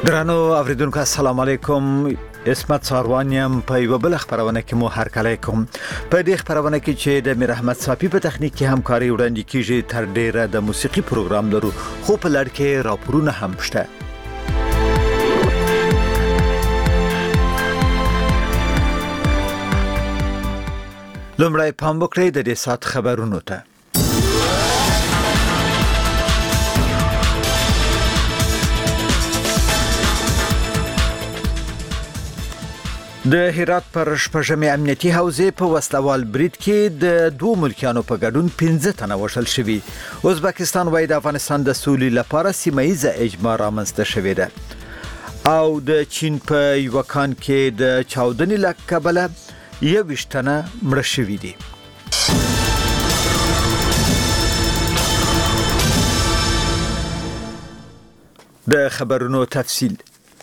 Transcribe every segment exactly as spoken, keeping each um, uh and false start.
ګرانو اوریدونکو السلام علیکم. اسمت ساروانیم په یو بل خبرونه کې مو هرکلی کوم. په دې خبرونه کې چې د میر احمد صافی په تخنیک کې همکاري وړاندې کیږي تر ډیره د موسیقي پروګرام لرو، خو په لړ کې راپورونه هم شته. لومړی پام وکړئ د دې سات خبرونو ته. د هرات پر شپږمې امنیتي حوزې په وسلوال برید کې د دوه ملکیانو په ګډون پنځه تنه وژل شوي. ازبکستان وايي د افغانستان د سولې لپاره سیمه اجماع رامنځته شوې ده. او د چین په یوکان کې د چاودنې له کبله یوویشت تنه مړه شوي دي. د خبرونو تفصیل.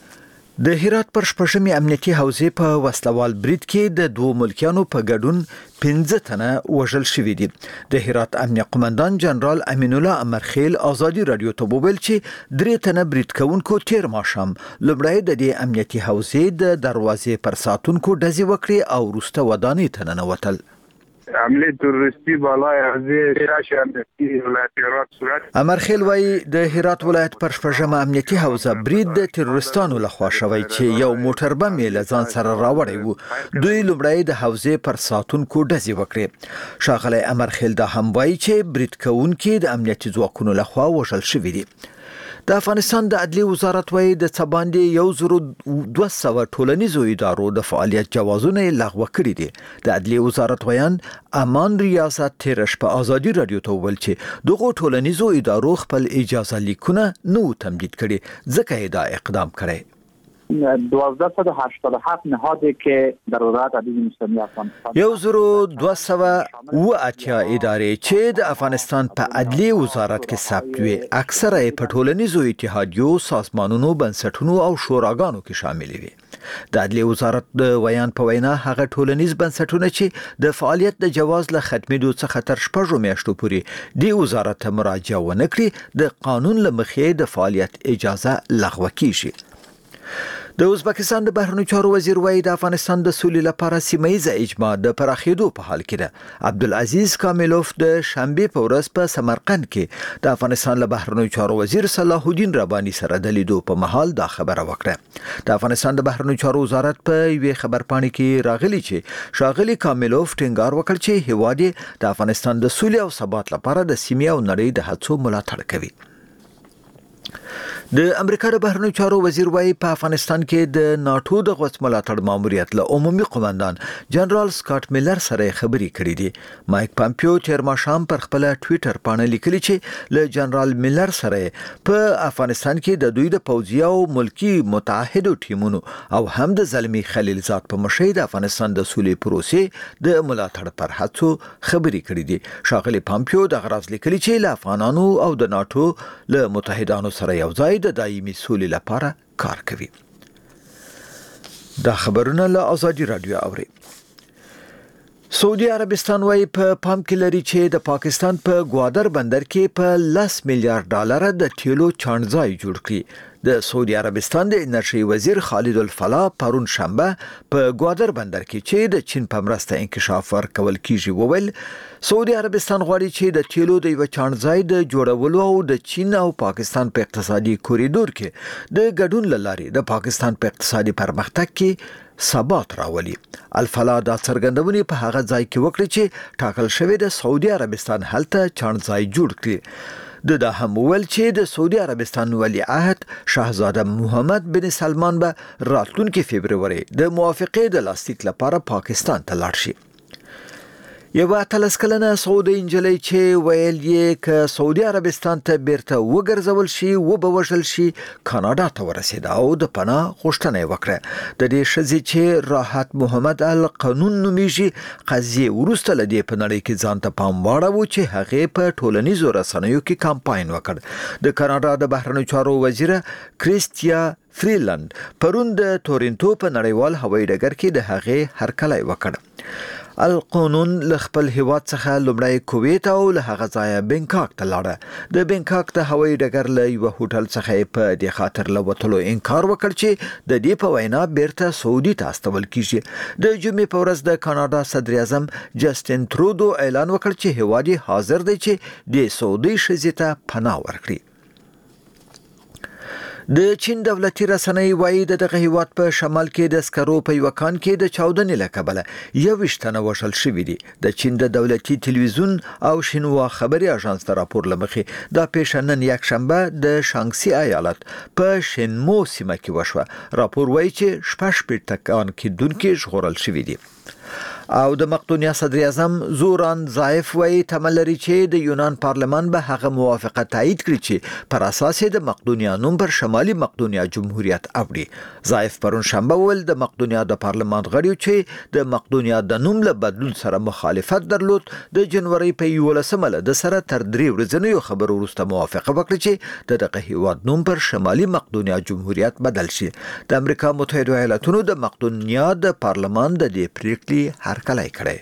د هرات پر شپږمې امنیتي حوزې په وسلوال برید کې د دوه ملکیانو په ګډون پنځه تنه وژل شوي دي. د هرات امنیه قومندان جنرال امین الله امرخیل ازادي رادیو ته وویل چې درې تنه برید کوونکو تیر ماښام لومړی د دې امنیتي حوزې د دروازې پر ساتونکو ډزې وکړې او وروسته ودانۍ ته ننوتل. عملی تروریستی بالای حوزه هرات امنیتي ولایت هرات صورت. امرخیل وايي د هرات ولایت پر شپږمه امنیتي حوزه برید د تروریستانو لخوا شوی چې یو موټر بم یې له ځان سره راوړی وو. دوی لومړی د حوزې پر ساتونکو ډزې وکړې. ښاغلی امرخیل دا هم وايي چې برید کوونکي د امنیتي ځواکونو لخوا وژل شوي دي. د افغانستان د عدلیې وزارت وايي د څه باندې یو زر دوه سوه ټولنیزو ادارو د فعالیت جوازونه یې لغوه کړي دي. د عدلیې وزارت ویان امان ریاست تیر شپه ازادي رادیو ته وویل چې دغه ټولنیزو ادارو خپل اجازه لیکونه نو تمدید کړي، ځکه یې دا اقدام کړی. دوازده صد و هشتاد و هفت نهادی که در ولایت عزیز مسلمی افغانستان یو زر دوه سوه و اتیا ادارې چې د افغانستان په عدلیې وزارت کې ثبت وي، اکثره یې په ټولنیزو اتحادیو، سازمانونو، بنسټونو او شوراګانو کې شامل وي. د عدلیې وزارت د ویان په وینا هغه ټولنیز بنسټونه چې د فعالیت د جواز له ختمېدو څخه تر شپږو میاشتو پورې د وزارت ته مراجعه ونه کړي، د قانون له مخې د فعالیت اجازه لغوه کیږي. د ازبکستان د بهرنیو چارو وزیر وايي د افغانستان د سولې لپاره سیمه اجماع د پراخېدو په حال کې ده. عبدالعزیز کاملوف د شنبې په ورځ په سمرقند کې د افغانستان له بهرنیو چارو وزیر صلاح الدین رباني سره د لیدو په مهال دا خبره وکړه. د افغانستان د بهرنیو چارو وزارت په یوې خبرپاڼې کې راغلي چې ښاغلي کاملوف ټینګار وکړ چې هیواد د افغانستان د سولې او ثبات لپاره د سیمې او نړۍ د هڅو ملاتړ کوي. د امریکا د بهرنیو چارو وزیر وايي په افغانستان کې د ناتو د غوڅ ملاتړ ماموریت له عمومي قومندان جنرال سکاټ میلر سره خبرې کړې دي. مایک پامپیو تیر ماښام پر خپل ټوئیټر باندې لیکلي چې له جنرال میلر سره په افغانستان کې د دوی د پوځي او ملکی متحدو ټیمونو او هم د زلمی خلیلزاد په مشرۍ د افغانستان د سولې پروسې د ملاتړ پر هڅو خبرې کړې دي. ښاغلي پامپیو د غراز لیکلي چې له افغانانو او د ناتو له متحدانو سره یو ځای د دایمي سولې لپاره کار کوي. دا خبرونه له ازادي رادیو اوري. سعودي عربستان وايي په پام کې لري چې د پاکستان په ګوادر بندر کې په لس میلیارډ ډالر د تیلو چانځای جوړ کړي. د سعودي عربستان د انرژي وزیر خالد الفلاح پرون شنبه په ګوادر بندر کې چې د چین په مرسته انکشاف ورکول کیږي وویل سعودي عربستان غواړي چې د تیلو د یو چانځای د جوړولو او د چین او پاکستان په اقتصادي کوریډور کې د ګډون لارې د پاکستان په اقتصادي پرمختګ کې ثبات راولي. الفلاح دا څرګندونې په هغه ځای کې وکړي چې ټاکل شوی د سعودي عربستان هلته چانځای جوړ کړي. د دا هم ویل چې د سعودي عربستان ولی عهد شاهزاده محمد بن سلمان به راتلونکي فبروري د موافقې د لاسلیک لپاره پاکستان ته لاړ شي. یو اتلس کلنه سعودي انجلۍ چې ویل یې ک سعودي عربستان ته بیرته وګرځول شي و به وژل شي کاناډا ته ورسېده او د پناه غوښتنه وکړه. د دې ښځې چې راحت محمد القانون نومیږي قضیه وروسته له دې په نړۍ کې ځان ته پام واړاوه چې هغې په ټولنیزو رسنیو کې کمپاین وکړ. د کاناډا د بهرنیو چارو وزیره کریستیا فریلند پرون د تورنټو په نړیوال هوایي ډګر کې د هغې هرکلی وکړ. القانون له خپل هیواد څخه لومړی کویت او له هغه ځایه بنکاک ته لاړه. د بنکاک د هوایي ډګر له یوه هوټل څخه په دې خاطر له وتلو انکار وکړ چې د دې په وینا بیرته سعودي ته استول کیږي. د جمعې په ورځ د کاناډا صدر اعظم جسټین ترودو اعلان وکړ چې هیواد یې حاضر دی چې د سعودي ښځې ته پناه ورکړي. د چین دولتي رسنۍ وایي د دغه هیواد په شمال کې د سکرو په یو کان کې د چاودنې له کبله یوویشت تنه وژل شوي دي. د چین د دولتي تلویزیون او شینوا خبري اژانس ته راپور له مخې دا پیښه نن یکشنبه د شانګسي ایالت په شینمو سیمه کې وشوه. راپور وایي چې شپږ شپېته کان کیندونکي ژغورل شوي دي. او د مقدونیا صدر اعظم زوران زایف وایي تمه لري چې د یونان پارلمان به هغه موافقه تایید کړي چې پر اساس د مقدونیا نوم پر شمالي مقدونیا جمهوریت اوړي. زایف پرون شنبه ول د مقدونیا د پارلمان غړي چې د مقدونیا د نوم له بدلون سره مخالفت درلود د جنوري په یولسمه له د سره تر درې ورځې خبرو وروسته موافقه وکړه چې د دغه هیواد نوم پر شمالي مقدونیا جمهوریت بدل شي. د امریکا متحده ایالاتونو د مقدونیا د پارلمان د دې پریکړې هرکلی کړی.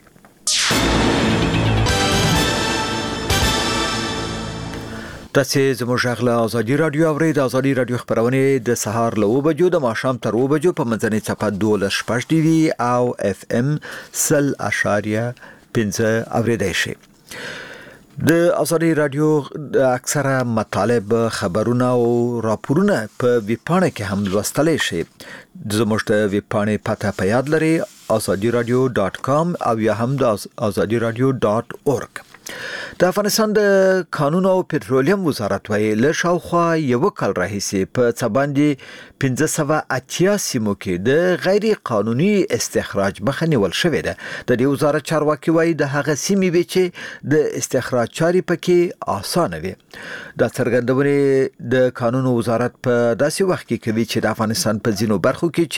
تاسو زموږ غږ له ازادي رادیو اورئ. د ازادي رادیو خبرونه د سهار له اوه بجو د ماښام تر اوه بجو په منځنۍ چپه دولس شپږ ډي وي او اف ام سل اشاریه پنځه اوریدای شي. د ازادي رادیو اکثره مطالب خبرونه او راپورونه په ویبپاڼه کې هم لوستلی شي. زموږ د ویبپاڼې پته په یاد لري azadi radio dot com او یا هم د azadi radio dot org. د افغانستان د قانون او پټرولیم وزارت وایي له شاوخوا یو کال راهیسې په څه باندې پنځه سوه اتیا سیمو کې د غیر قانوني استخراج مخه نیول شوې ده. د دې وزارت چارواکي وایي د هغه سیمې وي چې د استخراج چارې پکې اسانه وي. دا څرګندونې د قانون وزارت په داسې وخت کې کوي چې د افغانستان په ځینو برخو کې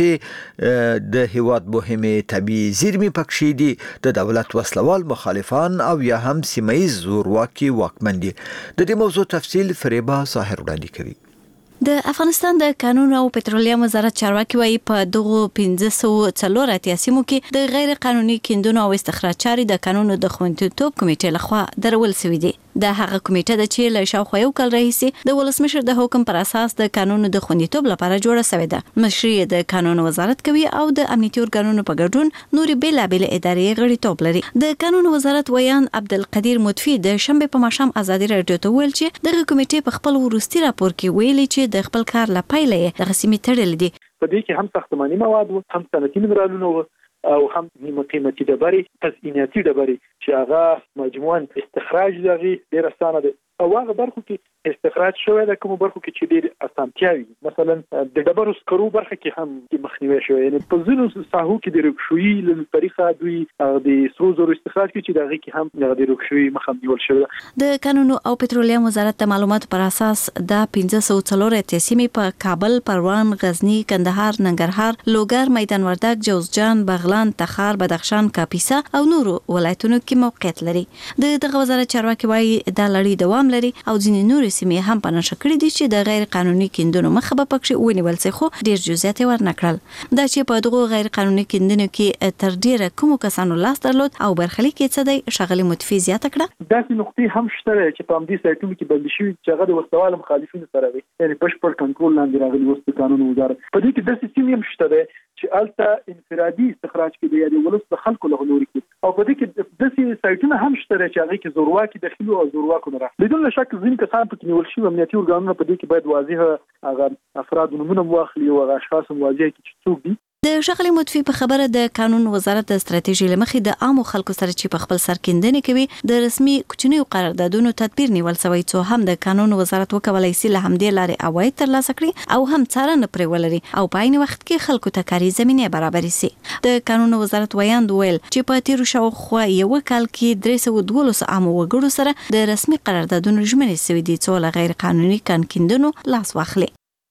چې د هیواد مهمه طبيعي زیرمې پکې دي د دولت وسلوال مخالفان او یا هم سیمایي زورواکي واکمن دي. د دې موضوع تفصیل فریبا ظاهر وړاندې کوي. د افغانستان د قانون او پټرولیم وزارت چارواکي وایي په دغه پنځه سوه څلور اتیا سیمو کې د غیر قانوني کیندونو او استخراج چارې د قانون د خوندیتوب کمیټې لخوا درول شوې دي. د هغه کمیټه د چې له شاوخوا یو کال راهیسې د ولسمشر د حکم پر اساس د قانون د خوندیتوب لپاره جوړه شوې ده. مشري د قانون وزارت کوي او د امنیتي ارګانونو په ګډون نورې بیلابېلې ادارې غړیتوب لري. د قانون وزارت ویان عبدالقدیر مطفی د شنبه په ماښام ازادي رادیو ته ویل چې دغه کمیټې په خپل وروستي راپور کې ویلي چې د خپل کار لپاره یې د قسمي تړل دي. په دې کې هم ساختماني مواد او هم صنعتي مینرالونه او هم نیمه قیمتي ډبرې تزئیناتي ډبرې چې هغه مجموعاً استخراج دغه ډیر اسانه ده او هغه برخو کې استخراج شوی د کوم برخو کې چې ډیر اسانتیا وي. مثلا د ډبرو سکرو برخه کې هم مخنیوي شوی. یعنی په ځینو ساحو کې د رکشوي له طریقه دوی د سرو زرو استخراج کوي چې دغه کې هم د رکشوي مخه نیول شوی. د قانون او پټرولیم وزارت د معلوماتو پر اساس د پنځه سوه څلور اتیا سیمې په کابل، پروان، غزنی، کندهار، ننګرهار، لوګر، میدان وردګ، جوزجان، بغلان، تخار، بدخشان، کاپیسا او نورو ولایتونو کې موقعیت لري. د دغه وزارت چارواکي وایي دا لړۍ دوام لري او ځینې نورې سیمې هم په نښه کړې دي چې د غیر قانوني کیندونو مخه به پکې ونیول شي، خو ډیر جزئیات یې ورنکړل. دا چې په دغه غیر قانوني کیندنو کې تر ډیره کومو کسانو لاس درلود او برخلیک یې څه دی، ښاغلي مطفی زیاته کړه. داسې نقطې هم شته چې په همدې سایټونو کې بندي شوي چې هغه د وسوال مخالفینو سره وي، یعنی بشپړ کنټرول لاندې راغلي اوس د قانون وزارت. په دې کې داسې سیمې هم شته چې الته انفرادي استخراج کې دی، یعنی ولس د خلکو له لوري کې، او په دې کې داسې سایټونه هم شته چې هغه کې زورواکي داخلي او زورواکو نه راځي. بدون شک ځینې کسان پکې نیول شوي. امنیتي ارګانونه په دې کې باید واضح هغه افراد نومونه واخلي او هغه اشخاص واضح کړي چې څوک دي. د ښاغلي مطفی په خبره د قانون وزارت د ستراتیژي لمخې د عامو خلکو سره چې په خپل سر کېندنې کوي د رسمي کوچنیو قراردادونو تدبیر نیول شوی، څو هم د قانون وزارت وکولای شي له همدې لارې عواید ترلاسه کړي او هم څارنه پرې ولري او په عین وخت کې خلکو ته کاري زمینه برابر شي. د قانون وزارت ویاند ویل چې په تیرو شاوخوا یو کال کې درې سوه دولس عامو وګړو سره د رسمي قراردادونو ژمنې شوي دي څو له غیر قانوني کان کیندنو لاس واخلي.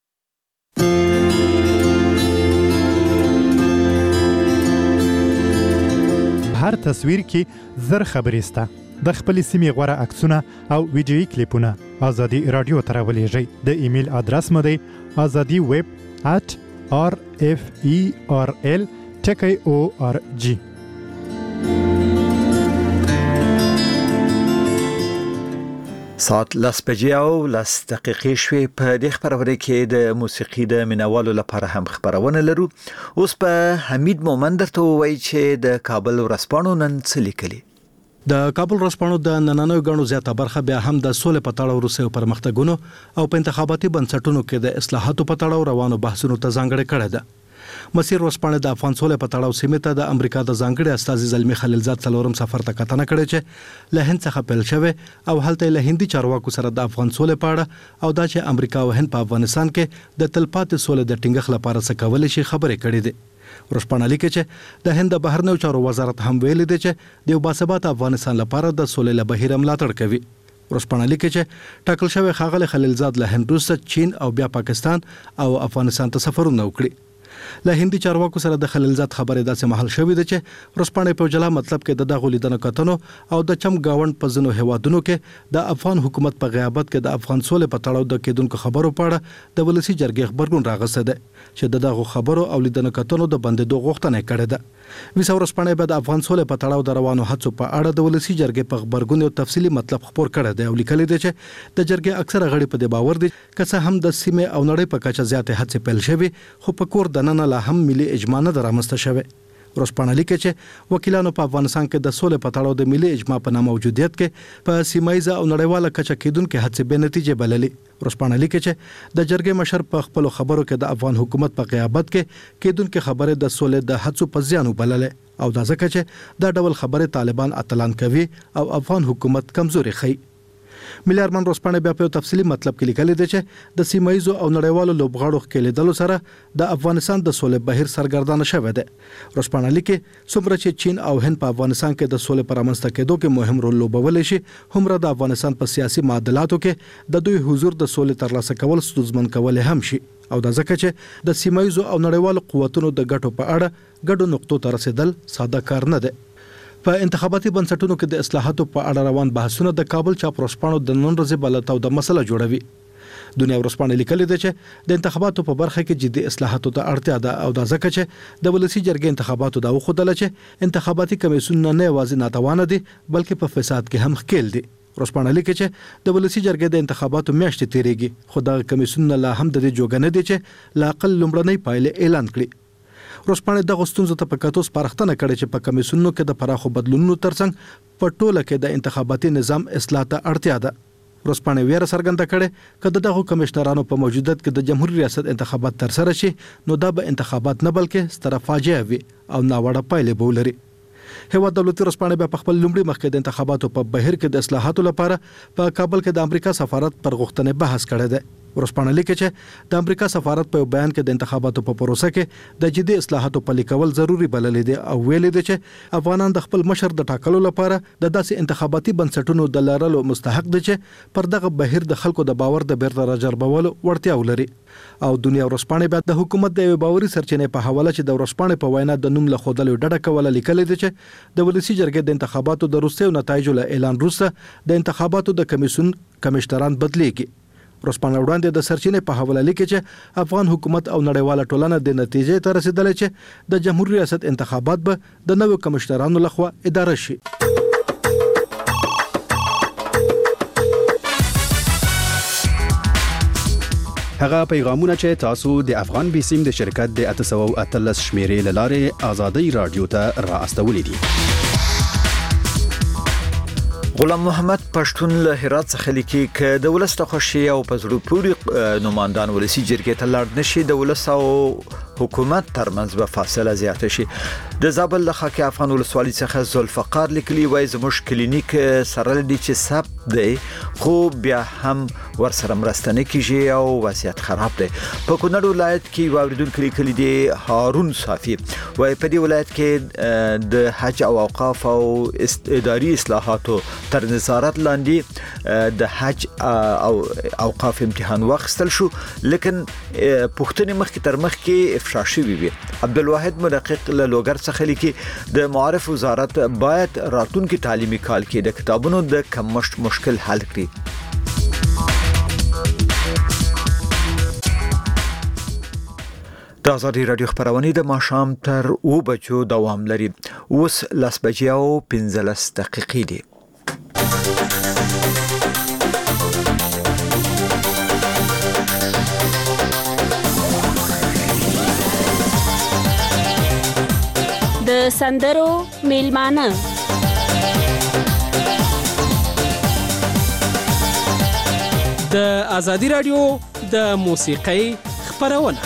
هر تصویر کې زر خبرې سته. د خپل سیمې غوره عکسونه او ویډیویي کلیپونه ازادي رادیو ته راولېږئ. د ایمیل ادرس مو دی azadi web at r f e r l ټکی او ار جی. ساعت لاس بجې او لاس دقیقې شوې. په دې خبرونه کې د موسیقي د مینوالو لپاره هم خبرونه لرو. اوس په حمید مومند درته وایي چې د کابل ورځپاڼو نن څه لیکلي. د کابل ورځپاڼو د نننوي غنو زیاته برخه بیا هم د سولې په تړاو روسي پرمختګونو او په انتخاباتي بنسټونو کې د اصلاحاتو په تړاو روانو بحثونو ته ځانګړې کړه ده. مسیر ورځپاڼه د افغان سولې په تړاو سیمه ته د امریکا د ځانګړي استازي زلمی خلیلزاد څلورم سفر ته کتنه کړې چې له هند څخه پیل شوی او هلته له هندي چارواکو سره د افغان سولې په اړه او دا چې امریکا او هند په افغانستان کې د تلپاتې سولې د ټینګښت لپاره څه کولای شي خبرې کړې دي. ورځپاڼه لیکي چې د هند بهرنیو چارو وزارت هم ویلي دی چې د باثبات افغانستان لپاره د سولې له بهیر ملاتړ کوي. ورځپاڼه لیکي چې ټاکل شوی ښاغلی خلیلزاد له هند وروسته چین او بیا پاکستان او افغانستان ته سفرونه وکړي. له هندي چارواکو سره د خلیلزاد خبرې داسې محل شوې ده چې ورځپاڼه په جلا مطلب کې د دغه لیدنه کتنو او د چم گاوند په ځینو هوادونو کې د افغان حکومت په غیابت کې د افغان سولې په تړاو د کېدونکو خبرو په اړه د ولسی جرګې خبرګون راغسته ده چې د دغه خبرو او لیدنه کتنو د بندیدو غوښتنه کړې ده. ویسا ورځپاڼه به د افغان سولې په تړاو د روانو هڅو په اړه د ولسی جرګې په خبرګون یو تفصیلی مطلب خبر کړی دی او لیکلی دی چې د جرګې اکثره غړي په دې باور دي چې څه هم د سیمه او نړۍ په کچه زیاتې هڅې پیل شوې خو په کور دننه لا هم ملي اجماع نه درامسته شوه. ورځپاڼه لیکي چې وکیلانو په افغانستان کې د سولې په تړاو د ملي اجماع په ناموجودیت کې په سیمایي او نړیواله کچه کېدونکو هڅې به نتیجه بللي. ورځپاڼه لیکي چې د جرګې مشر په خپل خبرو کې د افغان حکومت په غیابت کې کېدونکو خبره د سولې د هڅو په زیان وبلله او دا ځکه چې دا ډول خبره طالبان اتلان کوي او افغان حکومت کمزوري خي. ملي ارمان ورځپاڼه بیا په تفصیلی مطلب کې لیکلي دی چې د سیمایي او نړیوالو لوبغاړو کې لیدلو سره د افغانستان د سولې بهیر سرګردانه شوی دی. ورځپاڼه لیکي څومره چې چین او هند په افغانستان کې د سولې پر رامنځته کېدو کې مهم رول لوبولی شي همره د افغانستان په سیاسي معادلاتو کې د دوی حضور د سولې ترلاسه کول ستونزمن کول هم شي او دا ځکه چې د سیمایي او نړیوالو قوتونو د ګټو په اړه ګډو نقطو ته رسیدل ساده کار نه دی. په انتخاباتي بنسټونو کې د اصلاحاتو په اړه روان بحثونه د کابل چاپ ورځپاڼو د نن ورځې بلتاو د مسله جوړوي. دنیا ورځپاڼه لیکلي ده چې د انتخاباتو په برخه کې جدي اصلاحاتو ته اړتیا ده او دا ځکه چې د ولسی جرګې انتخاباتو دا وخدل چې انتخاباتي کمیسیون نه یوازې ناتوانه دي بلکې په فساد کې هم ښکیل دي. ورځپاڼه لیکي چې د ولسی جرګې د انتخاباتو میاشتې تیریږي خو دا کمیسیون لا هم د دې جوګه نه دي چې لا اقل لومړنۍ پایلې اعلان کړي. ورځپاڼه د غوښتنو ته په کتو سپارښتنه کړې چې په کمیسیونونو کې د پراخو بدلونونو ترڅنګ په ټوله کې د انتخاباتي نظام اصلاح ته اړتیا ده. ورځپاڼه ویره څرګنده کړې چې دغه کمشنرانو په موجودیت کې د جمهوریت ریاست انتخابات تر سره شي نو دا به انتخابات نه بلکې ستره فاجعه وي او ناوړه پایلې به ولري. هیواد دولتي ورځپاڼه په خپل لومړي مخکې د انتخاباتو په بهیر کې د اصلاحاتو لپاره په کابل کې د امریکا سفارت پر غوښتنې بحث کړی دی. ورځپاڼه لیکي چې د امریکا سفارت په بیان کې د انتخاباتو په پروسه کې د جدي اصلاحاتو پلي کول ضروری بللې دي او ویلي دي چې افغانان د خپل مشر د ټاکلو لپاره د داسې انتخاباتي بنسټونو د لارلو مستحق دي چې پر دغه بهیر د خلکو د باور د بیرته راجربولو وړتیا ولري. او دنیا ورځپاڼه بیا د حکومت د باوري سرچینې په حواله چې د ورځپاڼې په وینا د نوم له خودلو ډډه کوله لیکلي دي چې د ولسی جرګې د انتخاباتو د روسي نتایجو له اعلان وروسته د انتخاباتو د کمیسیون کمشنران بدلیږي. ورځپاڼه وړاندې د سرچینې په حواله لیکي چې افغان حکومت او نړیواله ټولنه د نتیجې ته رسیدلې چې د جمهوریت ریاست انتخابات به د نوو کمشنرانو لخوا اداره شي. هغه پیغامونه چې تاسو د افغان بیسیم د شرکت د اته سوه او اتلس شمیرې لاره آزادۍ رادیو ته را استولې دي. غلام محمد پښتون له هرات څخه لیکي ک د ولست خوشي او پزړو پوری نوماندان ولسی جرګې ته لاړ نشي د ولس او حکومت ترمنځ به فاصله زیاته شي. د زابل له خاکي افغان ولسوالۍ څخه زلفقار لیکلي وای زموږ کلینیک سره لدی چې سب دی خو بیا هم ورسره مرسته نه کیږي او وضعیت خراب دی. په کونړ ولایت کې واوریدونکو لیکلي دی هارون صافي وای په دې ولایت کې د حج او اوقاف او اداري اصلاحاتو تر نظارت لاندې د حج او اوقاف امتحان واخیستل شو لیکن پښتني مخکې تر مخکې افشا شوی وي. عبدالواحد مدقق له لوګر څخه لیکي د معارف وزارت باید راتلونکي تعلیمي کال کې د کتابونو د کمښت مشکل حل کړي. د ازادي رادیو خبرونه د ماښام تر او بجو دوام لري. اوس لاس بجیاو پنځلس دقیقې دي. د سندرو میلمانه د ازادي رادیو د موسیقۍ خبرونه.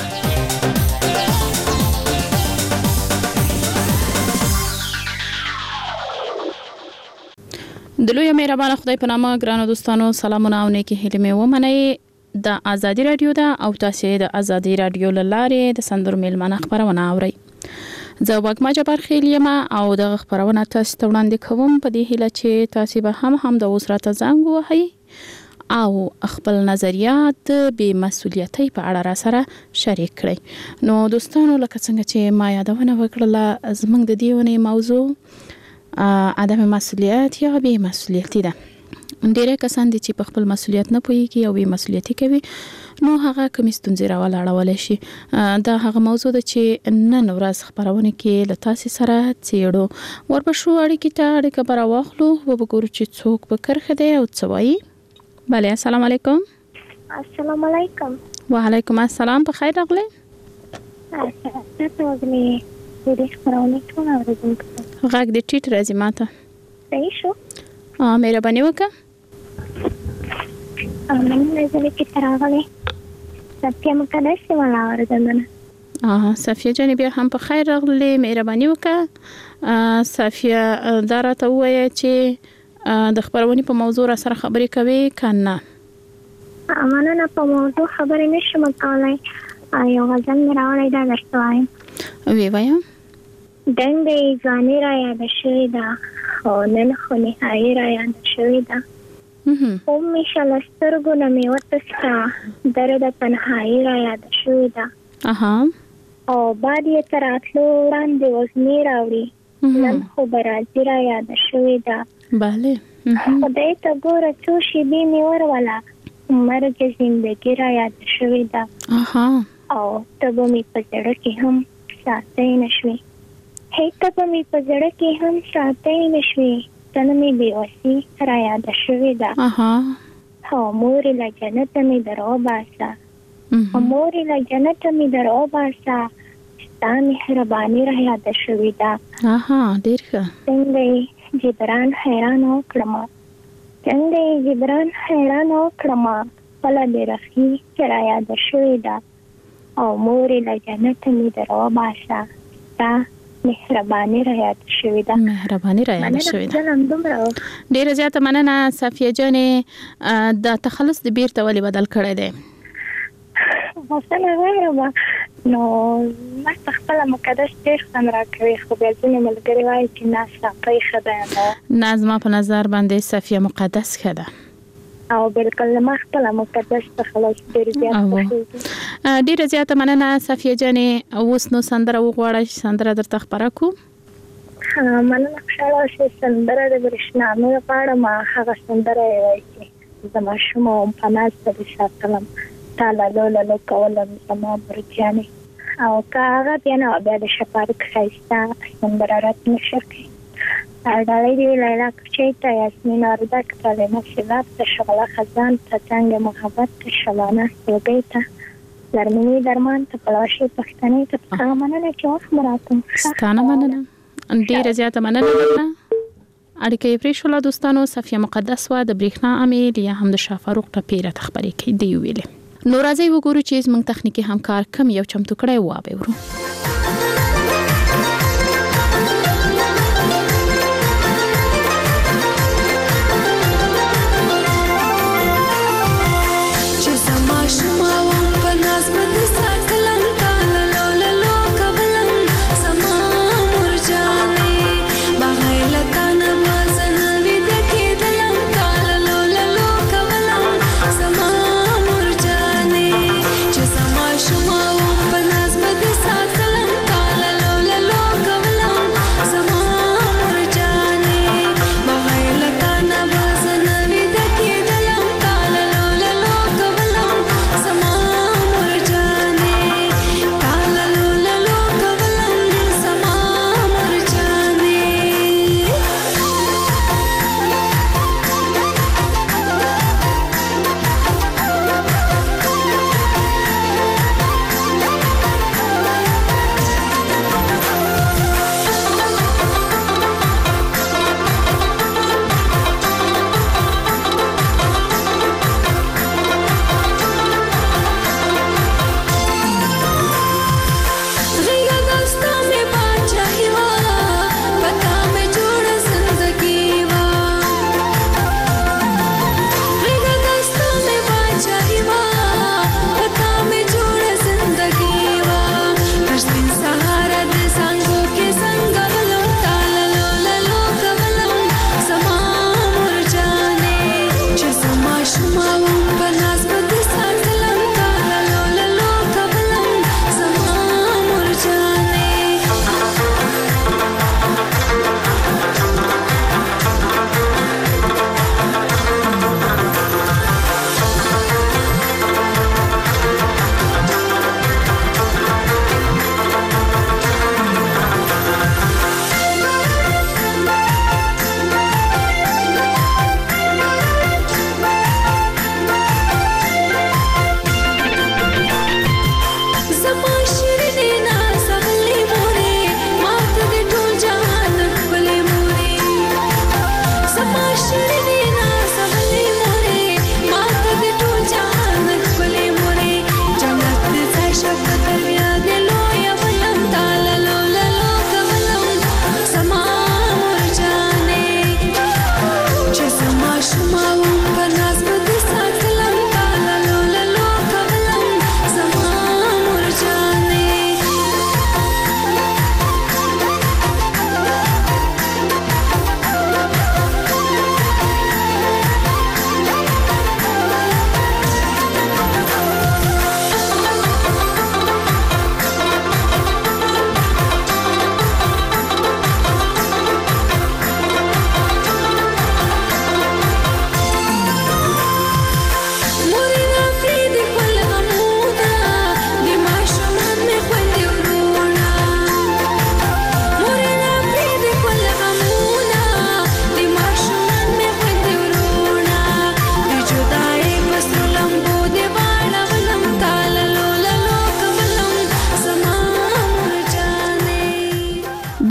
د لوی مهربان خدای په نامه ګرانو دوستانو سلامونه او نیکی هیله مې ومنئ. د ازادي رادیو دا او تاسو د ازادي رادیو لاره د سندرو میلمانه خبرونه اورئ. زه وګما جبر خیلیما او د خبرونه تاسو ته وړاندې کوم په دې هیله چې تاسو به هم هم د اوس راته زنګ وهئ او خپل نظریات به مسؤلیتي په اړه را سره شریک کړئ. نو دوستانو لکه څنګه چې ما یادونه وکړه زموږ د دیونه موضوع عدم مسؤلیت یا بې مسؤلیتي ده. ډېر کسان دي چې په خپل مسؤلیت نه پوهیږي او بې مسؤلیتي کوي، نو هغه کوم ستونزې راولاړول شي. دا هغه موضوع ده چې نن ورځ خبرونه کې له تاسو سره څېړو. ورپښو اړیکې ته اړیکه برا واخلو او وګورو چې څوک به کرخه دی او څه وایي. بله السلام علیکم. السلام علیکم. وعلیکم السلام. په خیر راغلی. غږ دې ټیټ راځي ماته. صحیح شو. اه مهرباني وکړه. من نزلې کې تراغله سفیا مقدس ولا وردمنه. اه سفیا جان بیا هم په خیر راغلی. مهرباني وکړه. سفیا دا راته وایي چې د خبرونې په موضوع را سره خبرې کوي کنه؟ امانه په موضوع خبرې نشم کولای. یو غزل مې راوړی دا درته وایم. وی وایم. دنګې ځواني را یاد شوې ده خو نن خو نهایي را یاد شوې ده. اوم مې شله سترګو نه مې وتسته درد تنهایي را یاد شوې ده. او باد یې تر راتلو وړاندې وزمې راوړي نن خو به راځي را یاد شوې ده. بله خدای ته ګوره څو شېبې مې وروله مرګ زندګي را یاد شوې ده. او ته به مې په زړه کې هم ساتۍ نه شوې. هی ته به مې په زړه کې هم ساتۍ نه شوې. ته نه مې بېوسي را یاده شوې ده. او مورې له جنته مې در وباسه مورې له جنته مې در وباسه ستا مهرباني را یاده شوې ده. ډېر ښه. څنګه یې جبران حیران وکړم څنګه یې جبران حیران وکړم خپله بېرخي را یاده شوې ده. او مورې له جنته مې در وباسه ستا مهرباني را یاد شوې ده. مهرباني را یاد شوې ده. ډېره زیاته مننه صفیه جانې. د تخلص د بیرته ولې بدل کړی دی؟ حوصله غواړم نو ما خپله مقدس ډېر خوند راکوي خو بیا ځینې ملګري وایي چې ناز صافۍ ښه ده. نه زما په نظر باندې صفیه مقدس ښه ده. او بلکل ما خپله مقدس تخلص ډېر زیات خوښېږي. ډېره زیاته مننه صفیه جانې. اوس نو سندره وغواړه چې سندره درته خپره کړو. مننه خوشحاله اوسې. سندره د برېښنامې غواړم هغه سندره یې وایي چې د ماشوم وم په ناز به دې ساتلم تا لالو لالو کولم زما برجانې. او که هغه بیا نه بیا د شفارق ښایسته سندره راته نشر کوي. ډالۍ دې لیلا کوچۍ ته یاسمین اردک ته لینا سیلاب ته شغله خزان ته څنګه محبت ته شبانه سلګۍ ته لرمنې درمان ته پلاشې پښتنې ته هغه مننه چې وخت مو راکړو. ستانه مننه. ډېره زیاته مننه درنه. اړیکه یې پرېښوله دوستانو. صفیه مقدس وه د برېښنا امیل یا هم د شافاروق ټپې راته خبرې کوي دی ویلې. نو راځئ وګورو چې زموږ تخنیکي همکار کم یو چمتو کړی وابورو. شما و په ناز به دې ساتلم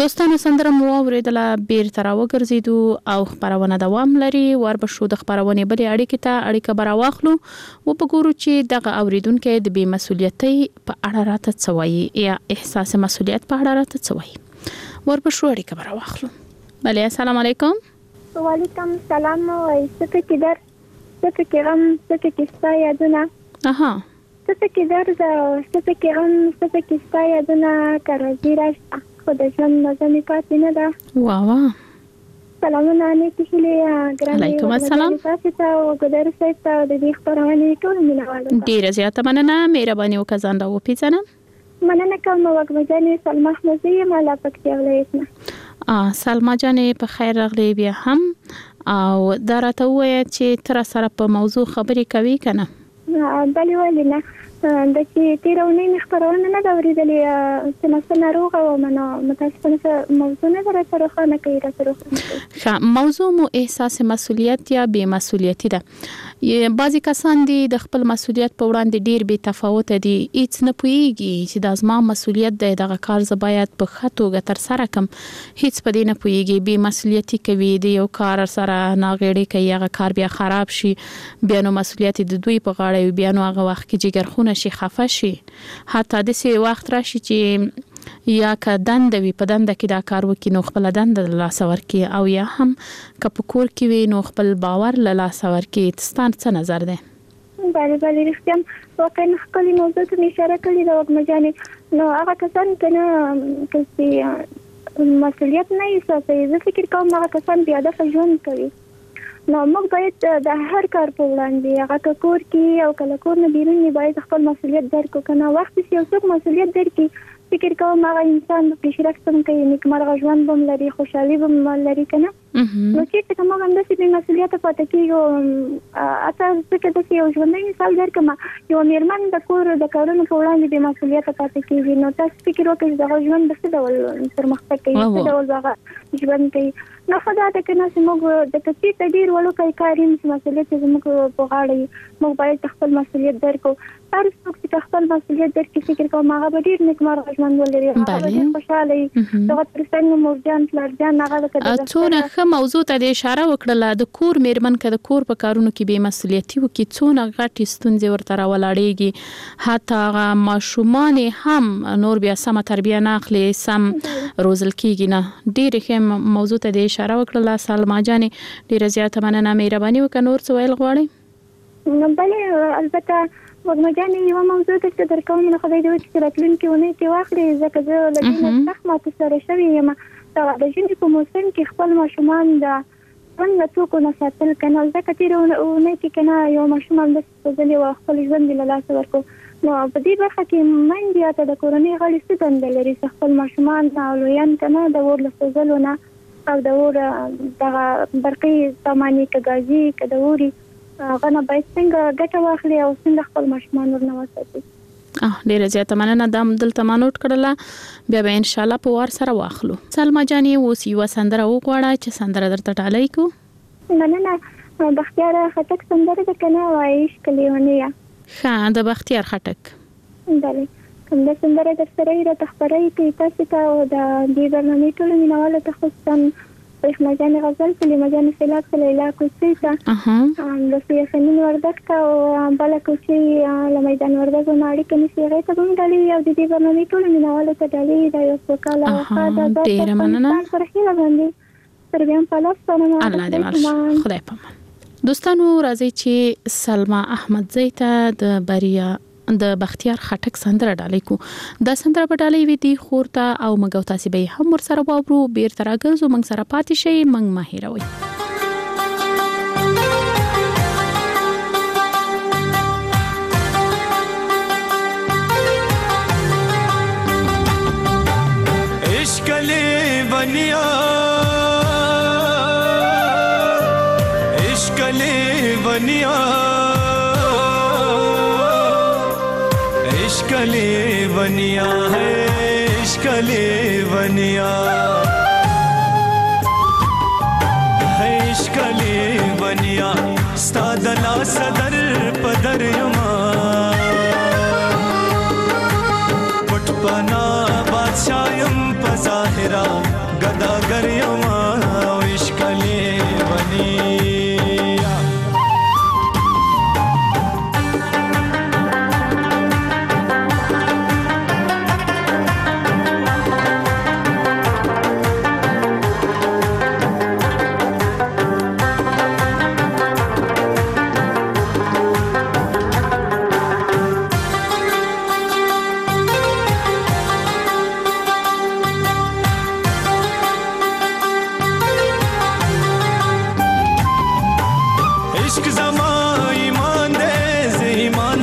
دوستانو سندره مو اوریدله بیرته راوګرځېدو او خپرونه دوام لري. وربشو د خپرونې بلې اړیکې ته اړیکه به راواخلو او په ګورو چې دغه اوریدونکو د بې مسؤلیتۍ په اړه راته څه وایي یا احساس مسؤلیت په اړه راته څه وایي. وربشو اړیکه به راواخلو. بله السلام علیکم. وعلیکم السلام. څه پکې در څه پکې غم څه پکې ستا یادونه اها څه پکې درد څه پکې غم څه پکې ستا یادونه که راځي راشته خو د ژوند مزه مې پاتې نه ده. واه واه سلامونه نیکې هیلې ګرانې علیکم السلام تاسې ته او ګودر صاحب ته د دې خپرونې ټولو مینوالو ته ډېره زیاته مننه. مهرباني وکړه ځان راوپېژنه. مننه کوم وږمه جانې سلما احمدزی یم له پکتیا ولایت نه. سلما جانې په خیر راغلی بیا هم او دا راته ووایه چې ته راسره په موضوع خبرې کوي که نه؟ بلې ولې نه. د چې تېره اونۍ مې خپرونه نه ده اورېدلې څه نه څه ناروغه وم نو متاسفانه څه موضوع نه ده راته روښانه کوي راته روښانه کوي. ښه موضوع مو احساس مسؤلیت یا بې مسؤلیتي ده. بعضې کسان دي د خپل مسؤلیت په وړاندې ډېر بې تفاوته دي. هیڅ نه پوهېږي چې دا زما مسؤلیت دی دغه کار زه باید په ښه توګه ترسره کړم. هیڅ په دې نه پوهېږي. بې مسؤلیتي کوي د یو کار سره ناغېړې کوي هغه کار بیا خراب شي بیا نو مسؤلیت د دوی په غاړه وي بیا نو هغه وخت کې جګرخونه شي خفه شي. حتی داسې وخت راشي چې یا که دنده وي په دنده کې دا کار وکړي نو خپله دنده له لاسه ورکړي او یا هم که په کور کې وي نو خپل باور له لاسه ورکړي. ستا څه نظر دی؟ بله بله رښتیا واقعا ښکلې موضوع ته مې اشاره کړې ده وږمه جانې. نو هغه کسان که نه که چې مسؤلیت نه احساسوي زه فکر کوم هغه کسان بې هدفه ژوند کوي. نو موږ باید د هر کار په وړاندې هغه که کور کې او که له کور نه بیرون وي باید خپل مسؤلیت درک کړو. که نه وخت چې یو څوک مسؤلیت درکړي فکر کوم هغه انسان به پیشرفت هم کوي نیکمرغه ژوند به هم لري خوشحالي به هم لري که نه. نو چېرته که موږ همداسې بې مسؤلیته پاتې کېږو حتی ځکه داسې یو ژوندی مثال درکړم یوه مېرمن د کور د کارونو په وړاندې بې مسؤلیته پاتې کېږي نو تاسو فکر وکړئ چې دغه ژوند به څه ډول پرمختګ کوي څه ډول به هغه ژوند کوي. نو ښه دا ده که نه چې موږ د که چېرته ډېر وړوکی کار یم چې مسؤلیت یې زموږ په غاړه وي موږ باید خپل مسؤلیت درکړو. هر څوک چې خپل مسؤلیت درکړي فکر کوم هغه به ډېر نیکمرغه ژوند ولري هغه به ډېر خوشحاله وي. دغه تر څنګ مورجان پلارجان هغه د څونه ښه موضوع ته د اشاره وکړله. د کور مېرمن که د کور په کارونو کې بې مسؤلیتي وکړي څونه غټې ستونزې ورته راولاړېږي. حتی هغه ماشومان هم نور بیا سمه تربیه نه اخلي سم روزل کېږي نه. ډېرې ښې موضوع ته د اشاره وکړله سلما جانې. ډېره زیاته مننه. مهرباني وکړه نور څه ویل غواړئ؟ بلې البته وږمه جانې یوه موضوع درته درکوم نو خدای دې وکړي چې راتلونکې اونۍ کې واخلې ځکه زه له دې نه سخت ماته سره شوې یم. د ژمي په موسم کې خپل ماشومان د ژوند له توکو نه ساتل که نه ځکه تېره اونۍ کې که نه یو ماشوم همداسې سوځلې وه خپل ژوند یې له لاسه ورکړو. نو په دې برخه کې میندې یا ته د کورنۍ غړي څه دنده لري چې خپل ماشومان او لویان که نه د اور له سوځلو نه او د اور دغه برقي سامانې که ګازي که د اوري هغه نه باید څنګه ګټه واخلي او څنګه خپل ماشومان ورنه وساتي. ډېره زیاته مننه. دا دلته ما نوټ کړله بیا به انشاءالله په وار سره واخلو. سلما جانې اوس یوه سندره وغواړه چې سندره درته ډالۍ کړو. مننه. بختیار خټک سندره ده که نه وایي عشق لیونیه. ښه د بختیار خټک. بلې کوم دا سندره در سره یې راته خپروي کوي تاسې ته او د دې برنامې ټولو مینوالو ته خصوصا رحمه جان غزل سلیمه جان فیلات لیلا کوچی ته د سیاسنین وردک ته او بله کوچی له میدان وردګو نه اړیکه نیسي هغې ته به هم ډالۍ او د دې برنامې ټولو مینوالو ته ډالۍ دا یو سوکاله وفا ده ډېره مننه. سره هیله باندې تر بیا هم په لاس سلام. الله دې مل خدای پامان. دوستانو راځئ چې سلما احمدزی ته د بریا د بختیار خټک سندره ډالۍ کو. دا سندره په ډالۍ وي دی خور ته او موږ تاسو به هم ور سره واورو. بیرته راګرځو موږ سره پاتې شئ موږ ما هیروي. عشق لیونیا عشق لیونیا عشق لیونیا ہے عشق لیونیا ہے عشق لیونیا ستا د لاس در پدر یما پټ پنا بادشاہ یم په ظاهرا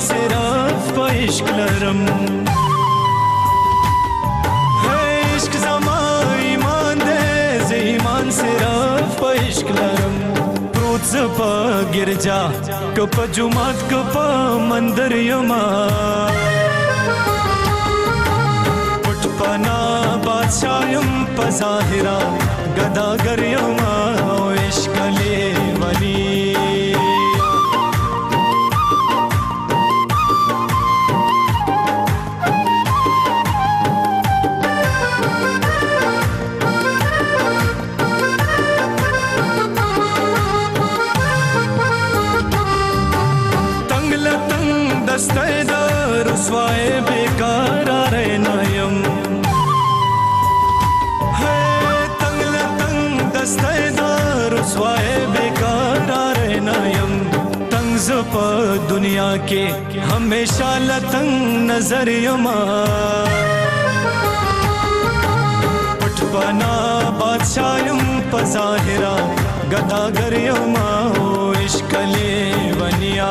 صرف په عشق لرم عشق زما ایمان دې زه ایمان صرف په عشق لرم پروت زه په ګرجا که په جومات که په مندر یما پټ پنا بادشاہ یم په ظاهرا ګداګر یما او عشق لیونی دسته د رسوای بیکار رینایم ہے تنگل تنگ دسته د رسوای بیکار رینایم تنگ ز په دنیا کې همیشه لتنگ نظر یما پټ پنا بادشاہ یم په ظاهرا ګداګر یما او عشق لیونیا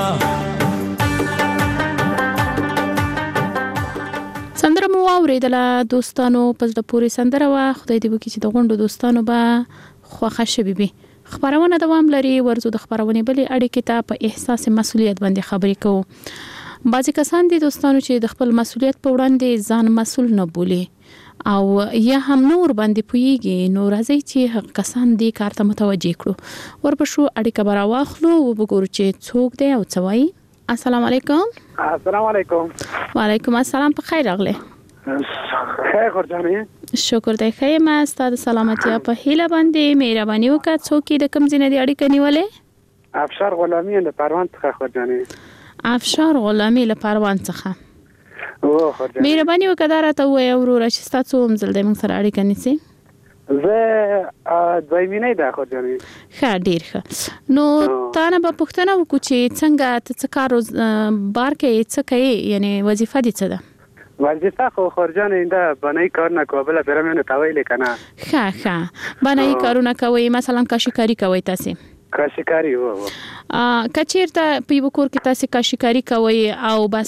سندره مو اوریدله دوستانو پس د پوری سندره وا خدای دې وکړي چې د غونډو دوستانو به خوښه شوي وي خبرونه دوام لري ورزو د خبرونه بلې اړیکې ته په احساس مسؤلیت باندې خبرې کوو بعضی کسان دي دوستانو چې د خپل مسؤلیت په وړاندې ځان مسؤل نه بولي او یا هم نور باندې پویږي نو راځي چې کسان دي کار ته متوجه کړو ورپښو اړیکه برا واخلو او وګورو چې څوک دی او څه وایي السلام علیکم السلام علیکم وعلیکم السلام په خیر راغله خیر ورځانه شکر دی خیر ما ستاسو سلامتی په هیله باندې مهرباني وکړه څوک د کم ځینې د اړیکې نیولې افشار غلامی له پروان څخه ورځانه افشار غلامی له پروان څخه او ورځانه مهرباني وکړه دا راته وایي ورور چې تاسو هم زل د موږ سره اړیکه نیسئ زه دوی مینه ده خو ځانې ښه ډیر ښه نو تا نه به پوښتنه وکړو چې څنګه ته څه کار بار کې څه کوي یعنی وظیفه دې څه ده وظیفه خو خورجانې ده بنای کار نه کوه بله برمنه ته ویلې که نه ښه ښه بنای کارونه کوئ مثلا کاشیکاري کوئ تاسې کاشیکاري و که چیرته په یو کور کې تاسې کاشیکاري کوئ او بس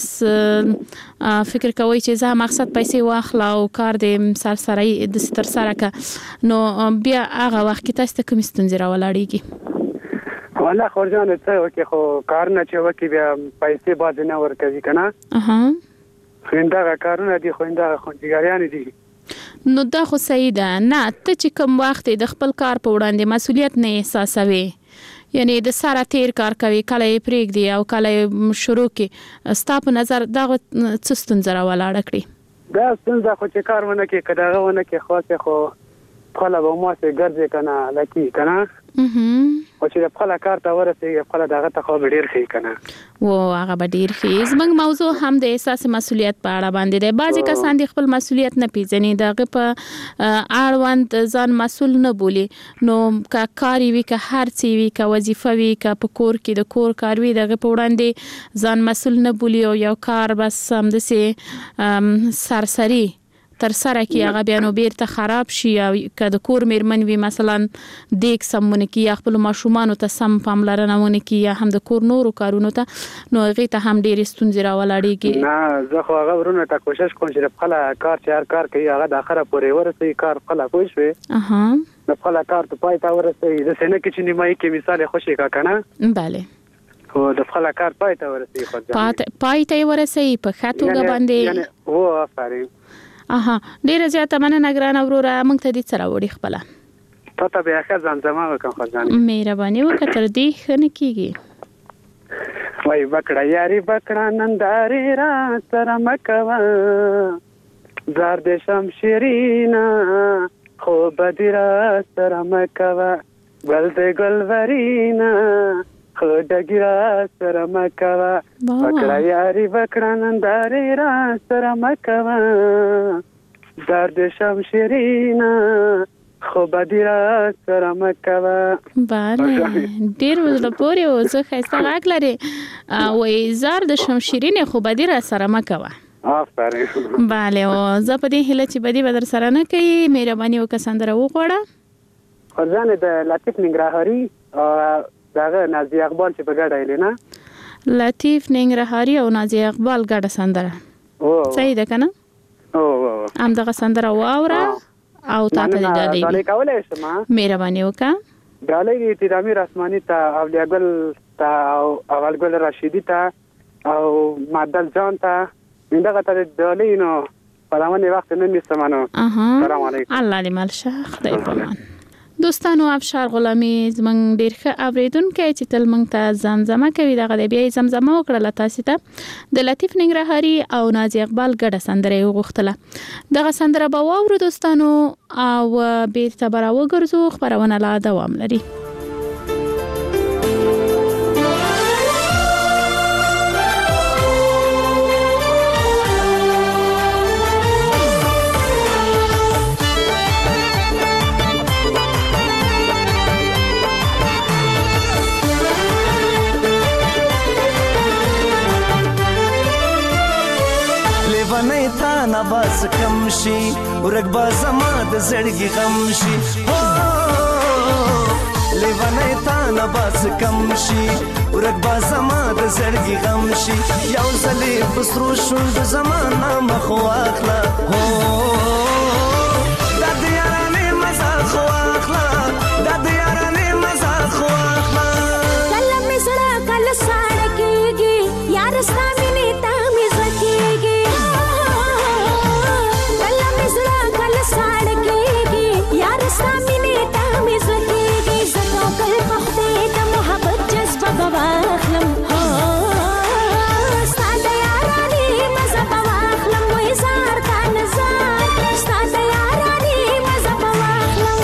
فکر کوئ چې زه مقصد پیسې واخله او کار دې سرسري داسې ترسره کړه نو بیا هغه وخت کې تاسې ته کومې ستونزې راولاړېږي والله خورجانې څه وکړي خو کارونه چې وکړي بیا پیسې بعضې نه ورکوي که نه خو همدغه کارونه دي خو همدغه خوندګاریانې دي نو دا خو صحیح ده نه ته چې کوم وخت د خپل کار په وړاندې مسؤلیت نه احساسوي یعنی د سره تیر کار کوي کله یې پرېږدي او کله یې شروع کړي ستا په نظر دغه څه ستونزه راولاړه کړي دا ستونزه خو چې کار ونه کړي که دغه ونه کړي خاصې خو پخپله به هماسې ګرځې که نه لکي که نه خو چې د خپله کار ته ورسېږي خپله دغه ته خو به ډېر ښي که نه و هغه به ډېر ښي زموږ موضوع هم د احساس مسؤلیت په اړه باندې دی بعضې کسان د خپل مسؤلیت نه پېژني د هغې په اړوند ځان مسؤل نه بولي نو که کار وي که هر څه وي که وظیفه وي که په کور کې د کور کار وي د هغې په وړاندې ځان مسؤل نه بولي او یو کار بس همداسې سرسري تر سره کې هغه بیا نو بیرته خراب شي او که د کور میرمن وي مثلا دیګ سمونه کې یا خپل ماشومانو ته سم پاملرنه ونه کې یا هم د کور نورو کارونو ته نو هغې ته هم ډېرې ستونزې راولاړېږي نه زه خو هغه ورونه ته کوشش کوم چې د خپله کار چې هر کار کوي هغه د اخره پورې ورسوي کار خپله پوه شوې د خپله کار ته پای ته ورسوي داسې نه کې چې نیمایي کې مثال یې خوشې کا که نه بله خو د خپله کار پای ته ورسوي پای ته یې ورسوي په ښه توګه باندې هو آفرین اها ډیره زیاته مننه ګرانه وروره موږ ته دې څه راوړي خپله تا ته بیا ښه زمزمه وکړم خورجانې مهرباني وکړه تر دې ښه نه کېږي وای بکړه یاري بکړه نندارې را سره مه کوه زار دې شمشیرینه خوبه دې را سره مه کوه ګل دې ګلورینه خو ډګي را سره مه کوه بکړه یاري بکړه نندارې را سره مه کوه زار دې شمشیرینه خوبه دې را سره مه کوه بله ډېر زړه پورې و څه ښایسته غږ لرې وایي زار د شمشیرینې خوبه دې را سره مه کوه آفرین بله او زه په دې هیله چې بدي به در سره نه کوي مهرباني وکړه سندره وغواړه خورجانې د لطیف ننګرهاري دغه نازي اقبال چې په ګډه یې نه لطیف ننګرهاري او نازیه اقبال ګډه سندره. صحیح ده کنه؟ او ام دغه سندره واوره او تا ته ډالۍ ډالۍ کولای شم. مهرباني وکړه. ډالۍ دې تیرامیر آسماني ته او لیاګل ته او اولګل رشیدی ته او معدل جان ته دغه ته ډالۍ نو په لمنې وخت نه میسمانو. سلام علیکم. الله دې مل شه خدای پامان. دوستانو افشار غلامی زمنګ ډیر ښه اوریدونکو چې تل مونږ ته زمزمه کوي دغه د بیا زمزمه وکړه تاسو ته د لطیف ننګرهاري او نازیه اقبال ګډه سندره وغوښتله. دغه سندره به واورو دوستانو او بیرته به راوګرځو. خبرونه لا دوام لري. نواز کم شي ورګ با زما د زړګي غم شي هو لیوانه تا نواز کم شي ورګ با زما د زړګي غم شي یو ځلې پسرو شوند زمانه مخ واخلا هو د دیارانه مزه خو واخلا د دیارانه مزه خو واخلا کله می سره کله ساړه کیږي یار سامي تا می زکیږي سامینه تا مزلکیږي زکو کل پخته د محبت جذبه بواخلم هو ستاسو یارانه مزه بواخلم وې زار تا نزار ستاسو یارانه مزه بواخلم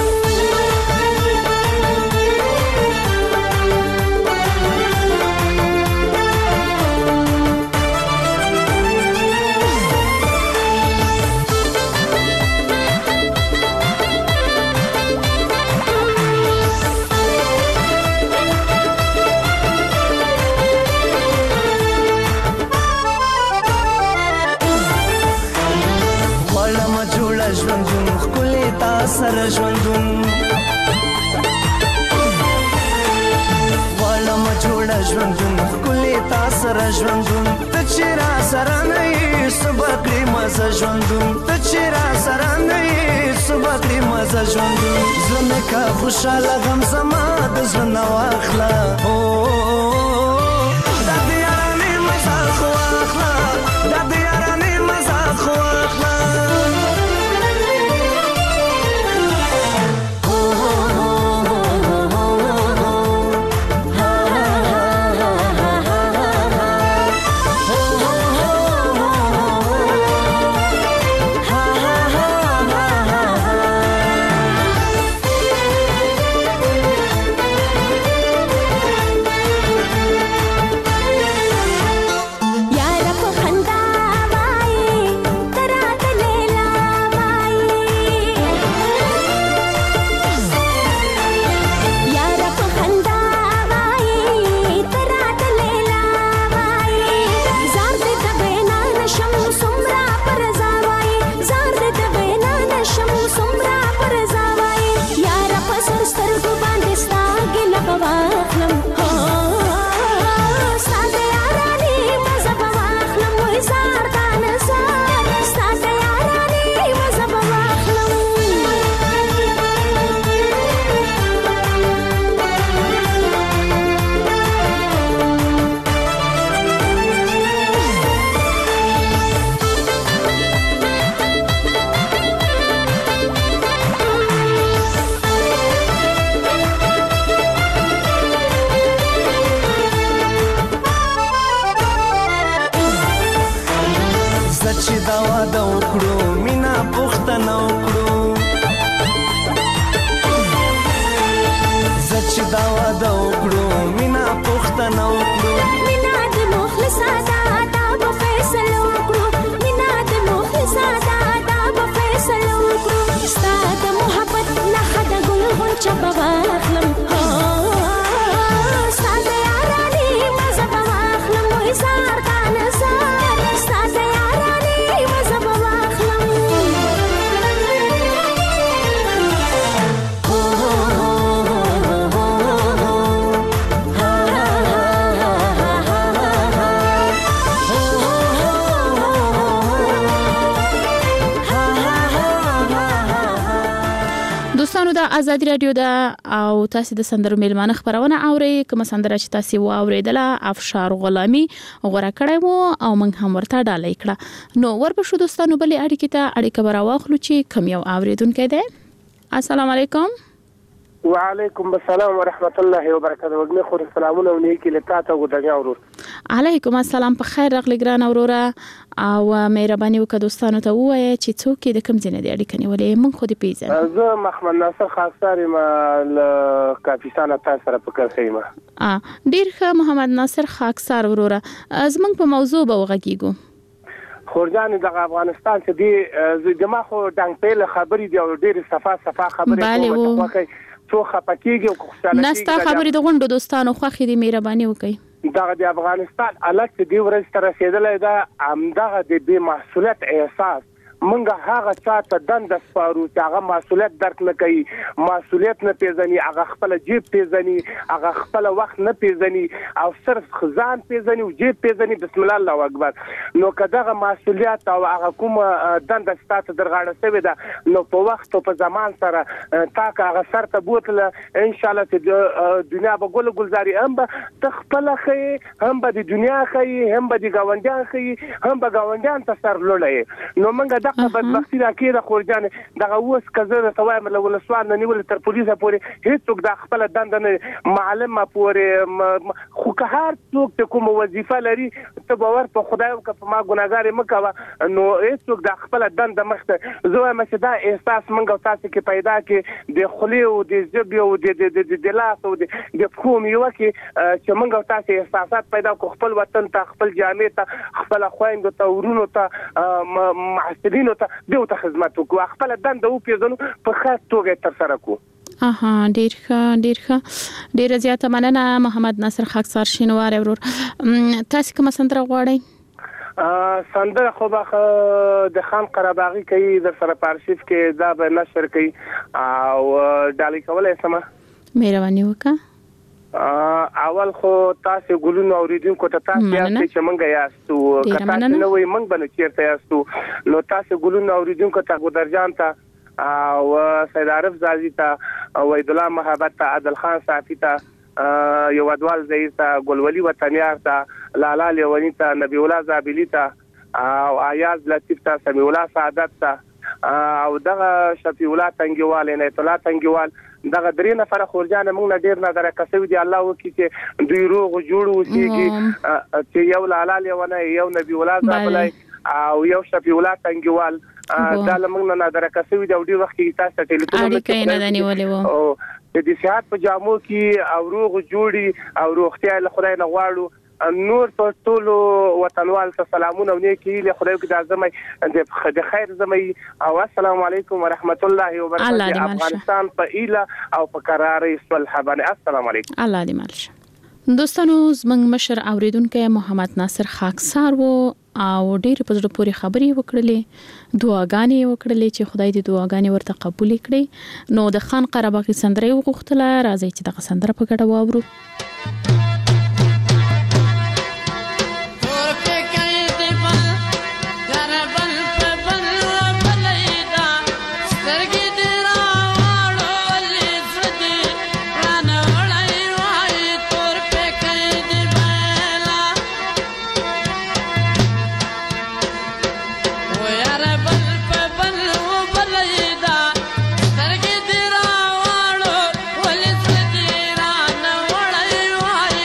ژوندون خپلې تا سره ژوندون غواړم جوړه ژوندون خپلې تا سره ژوندون ته چې را سره نه یې صبح کړې مزه ژوندون ته چې را سره نه یې صبح کړې مزه ژوندون زړه مې کا خوشحاله غم زما د زړه نه واخله دا د یارانې مزه خو واخله دا د یارانې مزه خو واخله Start دا ازادي رادیو دا او تاسو د سندرو میلمانه خبرونه اوري کوم سندره چې تاسو واوریدله افشار غلامی غوړه کړی وو او موږ هم ورته ډالۍ کړه نو ورپښو دوستانو بلې اړیکې ته اړیکه براواخلو چې کوم یو اوریدونکو دی السلام علیکم وعلیکم السلام ورحمت الله وبرکاته وګړي خو سلامونه ونیکي لته او دغه اورور علیکم السلام په خیر راغلی ګران اوروره او مهرباني وکړه دوستانو ته وایي چې څوک د کوم ځای نه اړیکه نیولې مونږ خو دې پیژنو زه محمد ناصر خاکسار ما ل کاپیسان تاسو سره پکړ خیمه ا ډیر ښه محمد ناصر خاکسار اوروره زمونږ په موضوع به وغږیږو خورجان د افغانستان چې دی دماغ خو ډنګ په خبرې دی او ډیر صفه صفه خبرې کوي څو خپکیږي او خوشاله نستا خبرې د غونډو دوستانو خوخي دي مهرباني وکړي دغه د افغانستان الګ دی ورځ تر رسیدلې دا امدغه د بے مسؤلیت احساس منګه هغه چاته دند سپارو چې هغه مسؤلیت درک نه کوي مسؤلیت نه پیژني هغه خپل جیب پیژني هغه خپل وخت نه پیژني او صرف خزان پیژني او جیب پیژني بسم الله الله اکبر نو کداغه مسؤلیت او هغه کوم دند ستاسو درغاړه سوي ده نو په وخت او په زمان سره تاکه هغه سرته بوتله ان شاء الله چې دنیا به ګل ګلزاري هم به تخپل خي هم به د دنیا خي هم به د گاونډیان خي هم به گاونډیان ته سر لولای نو منګه په بدبختی راکې د خورجان دغه اوس کزه توایم له ولسوال نه نیول تر پولیسه پورې هیڅوک د خپل دند نه معلم پورې خو که هر څوک ته کوم وظیفه لري ته باور په خدای او که په ما ګناګار مکوه نو هیڅوک د خپل دند مخته زه مې دا احساس منګو تاسو کې پیدا کې د خلی او د جبي او د د لاس او د کوم یو کې چې منګو تاسو احساسات پیدا کو خپل وطن ته خپل جامع ته خپل خويندو ته ورونو ته معاصرین ته دیو ته خدمت وکړو خپل دند او پیژنو په خاص توګه تر سره کو اها ډیر ښه ډیر ښه ډیر زیاته مننه محمد ناصر خاکسار شینوار ورور تاسو کوم سندره غواړئ سندره خو به د خان قرباغي کوي د سره پارشیف کې دا به نشر کوي او ډالۍ کولای سم مهرباني وکړه اول خو تاسو ګلونو اوریدونکو ته تاسو یاستئ چې مونږ یاستو کته نه وي مونږ بل چیرته یاستو نو تاسو ګلونو اوریدونکو ته ګدرجان ته او سید عارف زازی ته وحید الله محبت ته عادل خان صافی ته یو ودوال زید ته ګلولي وطنیار ته لالا لیونی ته نبی الله زابلی ته او ایاز لطیف ته سمیع الله سعادت ته او دغه شفیع الله تنگیوال نه اطلاع تنگیوال دغه درې نفر خورجان موږ نه ډیر نظر کسوي دي الله وکي چې دوی روغ جوړ وسیږي چې یو لالا لیونه یو نبی الله زابلی او یو شفیع الله تنگیوال دا موږ نه نظر کسوي دي او ډیر وخت کې تاسو ټلیفون اړیکې نه دنیولې وو او د دې صحت په جامو کې او روغ جوړي او روغتیا له خدای نه غواړو نور په ټول وطنوال ته سلامونه ونیکي له خدای کې د اعظم د خیر زمي او السلام علیکم ورحمت الله وبرکاته افغانستان په ایله او په قرارې صلح باندې السلام علیکم الله دې مالشه دوستانو زمنګ مشر اوریدونکو محمد ناصر خاکسار وو او ډېر په زړه پورې خبرې وکړلې دعاګانې وکړلې چې خدای دې دعاګانې ورته قبول کړي نو د خان قرباغي سندره وغوښتله راځي چې دغه سندره په ګډه واورو Why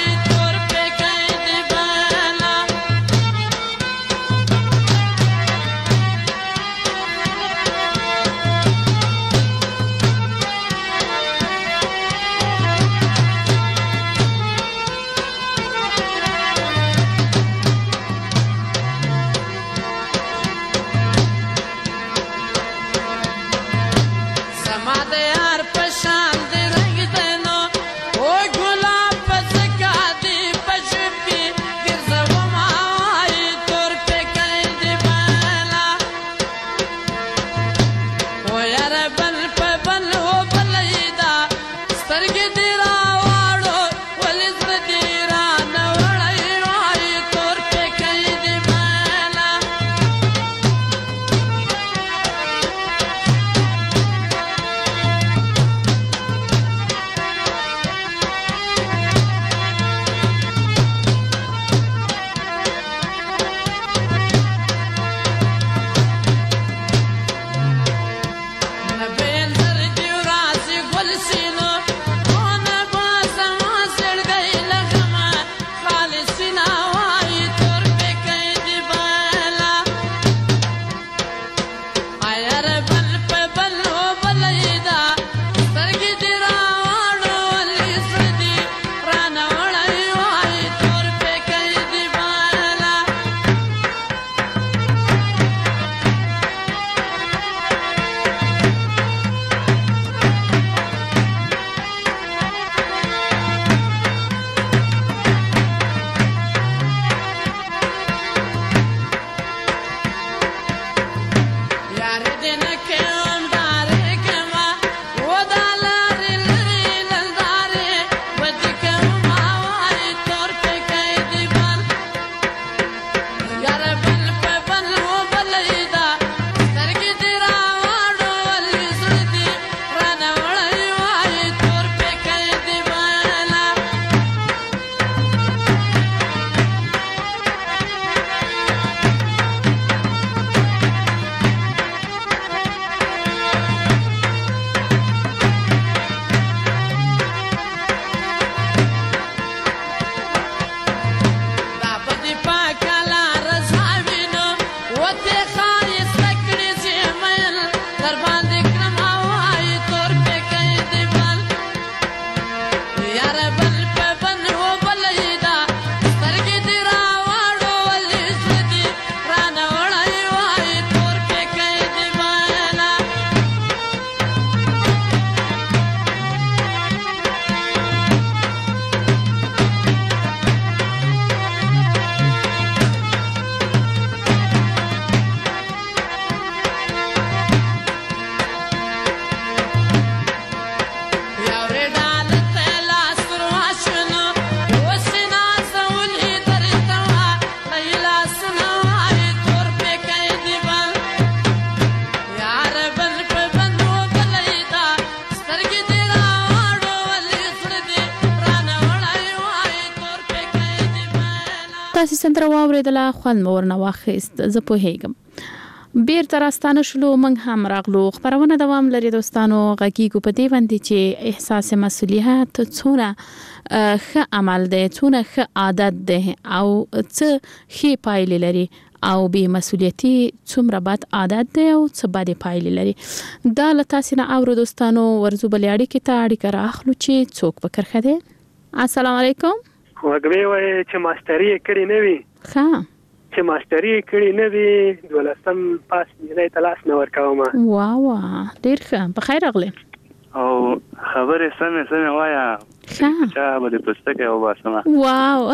تاسو سندره واوریدله خوند مو ورنه واخیست زه پوهیږم بیرته راستانه شلو موږ هم راغلو خبرونه دوام لري دوستانو غږیږو په دې باندې چې احساس مسؤلیت څونه ښه عمل دی څونه ښه عادت دی او څه ښې پایلې لري او بې مسؤلیتي څومره بد عادت دی او څه بدې پایلې لري دا له تاسو نه اورو دوستانو ورځو بلې اړیکې ته اړیکه راخلو چې څوک په کرښه دی. السلام علیکم. وګوي وای چې ماستری کړي نه وي ښه چې ماستری کړي نه وي دولسم پاس نه تلاش نه ورکوم. واه واه ډیر ښه په خیر راغلی او خبرې سمې سمې وایا چا به د پستکه او باسمه. واو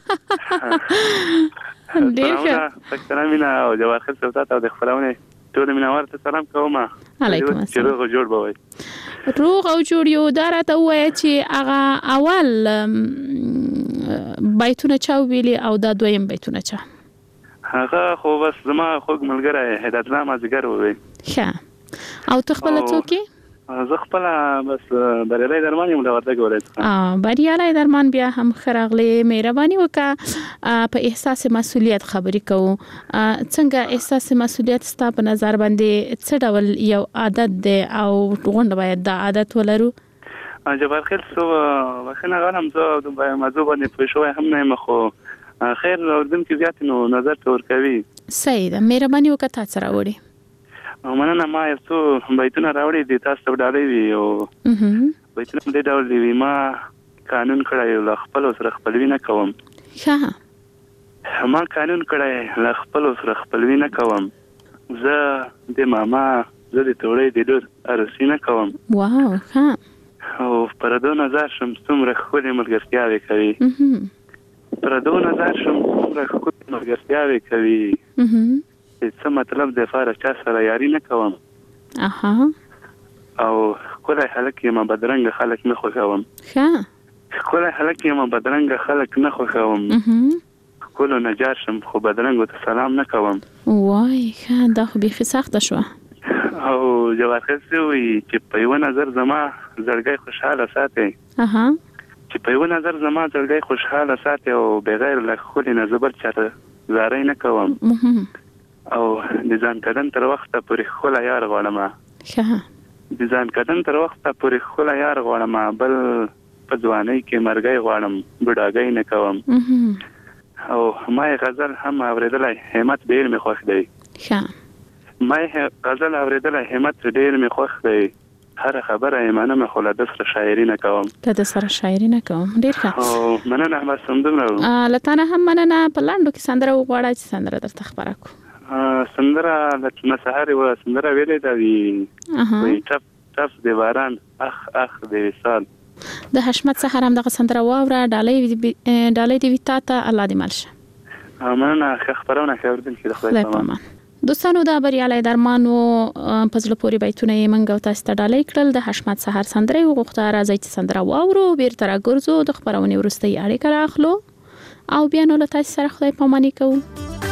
ډیر ښه پښتنه مینا او جوار خل صوتات او د خپلونه ټول مینا ورته سلام کوم. علیکم السلام. روغ جوړ بوي روغ او جوړ یو دراته وای چې هغه اول بیتونه چا ویلي او دا دویم بیتونه چا هغه خو بس زما خوږ ملګری هدایت الله مازیګر ووي. ښه او ته خپل څوک زه خپل بس بریالي درمان یم د وردګ ولایت. اه بریالي درمان بیا هم خراغلی مهرباني وکړه په احساس مسؤلیت خبرې کوو. څنګه احساس مسؤلیت ستا په نظر باندې څه ډول یو عادت دی او غونډه باید دا عادت ولرو؟ جبار خیل سو وخنه غنم زه د موضوع باندې پوه شوی هم نه مخو خیر اردم کې زیات نو نظر تور کوي. صحیح ده مهرباني وکړه تاسو راوړي. مننه ما یو څو بیتونه راوړي دي تاسو ډالې وی او بیتونه دې ډول دی ما قانون کړی ل خپل سره خپلوي نه کوم. ښه ما قانون کړی ل خپل سره خپلوي نه کوم. زه د ماما زه د توړې د لور ارسي نه کوم. واو ښه او پردو نظر شم څومره خولې ملګرتیاوې کوي. پردو نظر شم څومره خولې ملګرتیاوې کوي. څه مطلب د فار چا سره یاري نه کوم. اها او کله خلک یم بدرنګ خلک نه خوښوم. ښه کله خلک یم بدرنګ خلک نه خوښوم. کله نجار شم خو بدرنګ ته سلام نه کوم. وای ښه دا خو به سخت شو. او جوار خسته وي چې په یو نظر زما زړګي خوشاله ساتي. اها چې په یو نظر زما زړګي خوشاله ساتي او بغیر له خولي نه زبر چاته زاري نه کوم. او د ځان کدن تر وخته پورې خوله یار غواړم. ښه د ځان کدن تر وخته پورې خوله یار غواړم بل په ځوانۍ کې مرګي غواړم بډاګۍ نه کوم. او ما غزل هم اوریدلای همت ډیر می خوښ دی. ښه ما غزل اوریدلای همت ډیر می خوښ دی. هر خبره ایمانه مې خو له د سره شاعري نه کوم. ته د سره شاعري نه کوم ډیر ښه. او مننه هم سمدم لتانه هم مننه په لاندو کې سندره وغواړه چې سندره درته خبره کو. سندره د مسحر و سندره ویلې دا وی وی ټپ ټپ د باران اخ اخ د وصال د حشمت سحر هم دغه سندره واوره ډالۍ ډالۍ دی وتا ته الله دې مالشه. مننه خبرونه خبردن چې د خپل تمام دوستانو دا بریالي درمانو پزله پوری بیتونه یې منګو تاسو ته ډالۍ کړل. د حشمت سحر سندره وغوښته راځي چې سندره واورو بیرته راګرځو د خبرونه ورسته یې اړیکه راخلو او بیا نو له تاسو سره خدای پاماني کوو.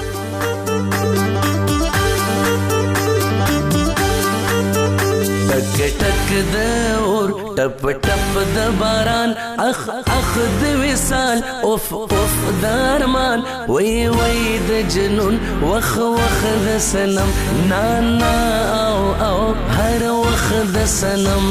ټک ټک د اور ټپ ټپ د باران اخ اخ د وصال اوف اوف د ارمان وای وای د جنون وخ وخ د سنم نا نا او او هر وخ د سنم.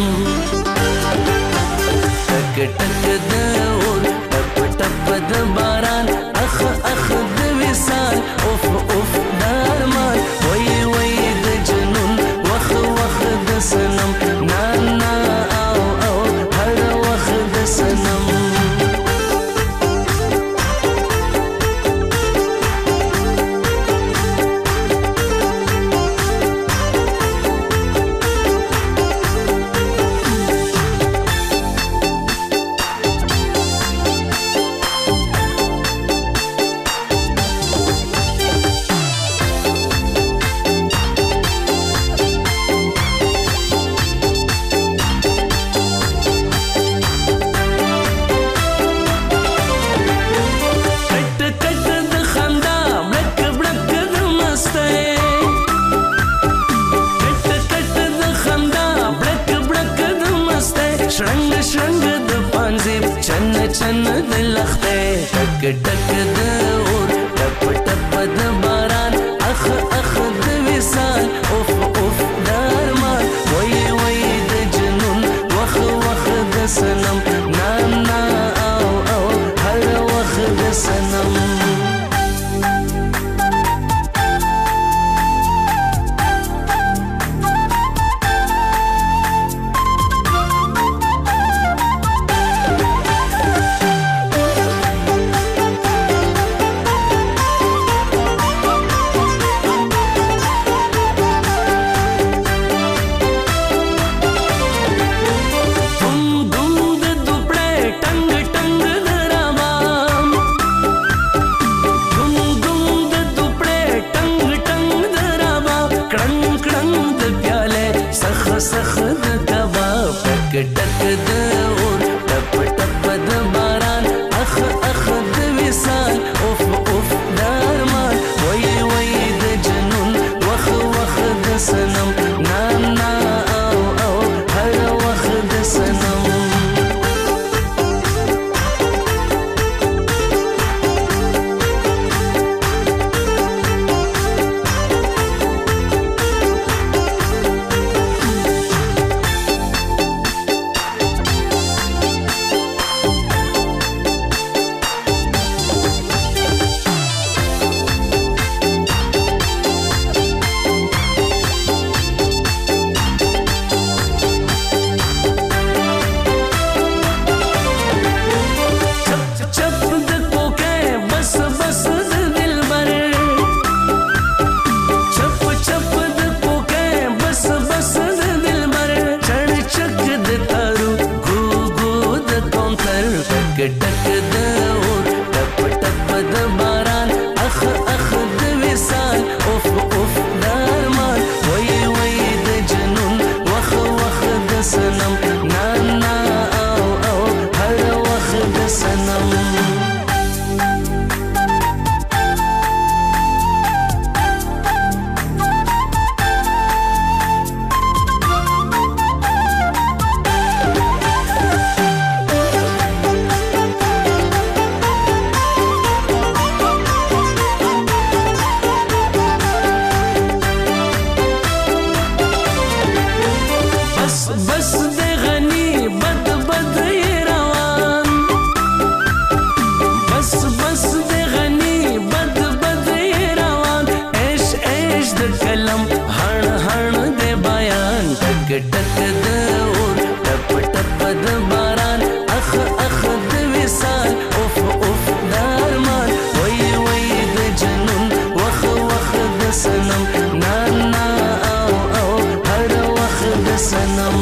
ټک ټک د اور ټپ ټپ د باران اخ اخ د وصال اوف اوف د ارمان وای وای د جنون وخ وخ د سنم نا نا او او هر وخت د سنم. چن د لخته ټک ټک د اور سوچ د قلم هړ هړ د بیان ټک ټک د اور ټپ ټپ د باران اخ اخ د وصال اوف اوف د ارمان وای وای د جنون وخ وخ د سنم نا نا او او هر وخ د سنم.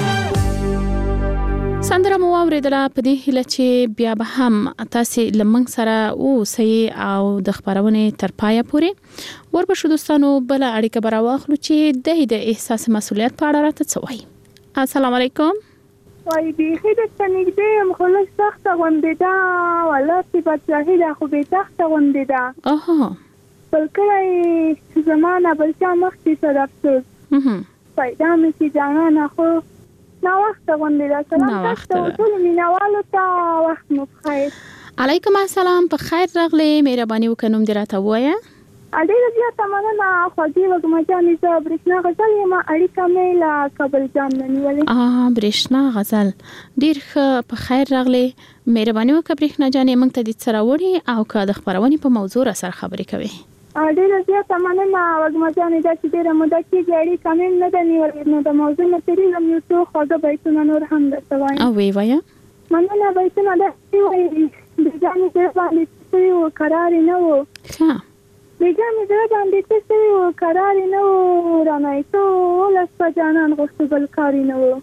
سندره مو اوریدله په دې هیله چې بیا به هم تاسو لمنګ سره اوسئ او د خبرونې تر پایه پورې وربشو دوستانو بل اړیکه برا واخلو چې د د احساس مسولیت په اړه راته څه وایي. السلام علیکم. وای بیخي د تنګدې مخلص سخت غوندې دا ولا چې بچی دا خو به سخت غوندې دا اها بل کله زمانہ بل چا مخکې سره افسوس پیدا مې چې جانا خو نا وخت غوندې دا سلام تاسو ټول مینوالو ته وخت مو بخیر. علیکم السلام په خیر راغلی مهرباني وکړم دې راته وایه. اډیره زیاته مننه خوږی وګم جانې زه برېښنا غزل یم اړیکه مې له کابل جام نه نیولې. اه برېښنا غزل ډېر ښه په خیر راغلی مهرباني وکړه برېښنا جانې موږ ته دې څه راوړي او که د خپرونې په موضوع را سره خبرې کوي. ډېره زیاته مننه وګم جانې دا چې ډېره موده کېږي اړیکه مې نه ده نیولې نو د موضوع نه تېرېږم یو څو خوږه بیتونه نور هم درته وایم. او ویې وایه. مننه بیتونه داسې وایي د جانې زړه باندې څه شوي وو قرار یې نه وو. ښه د جانې زړه باندې څه شوي وو قرار یې نه وو رانه یې ټوله شپه جانان غوښتو بل کار یې نه وو.